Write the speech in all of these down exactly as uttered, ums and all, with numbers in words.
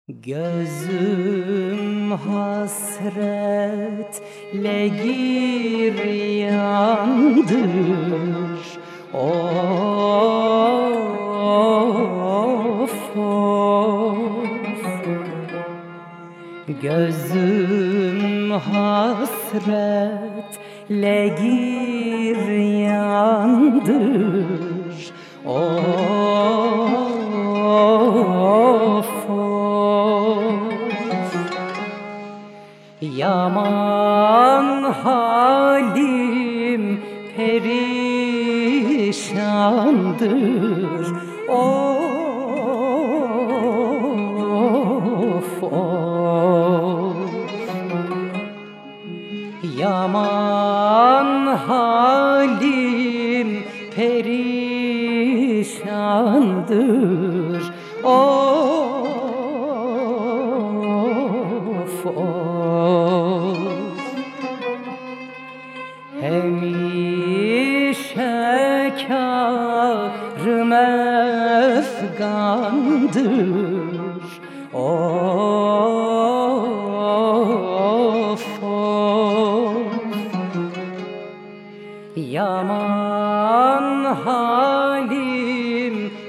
Gözüm hasretle giryandır. Of of. Gözüm hasretle giryandır. Of of. Yaman halim perişandır. Of of. Yaman halim perişandır. Of of. Hemişe kârım efgandır. Of of. Yaman halim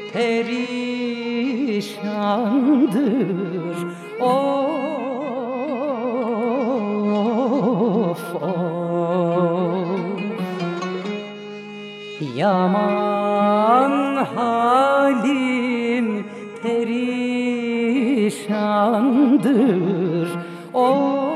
perişandır. Of of. Yaman halim perişandır. Of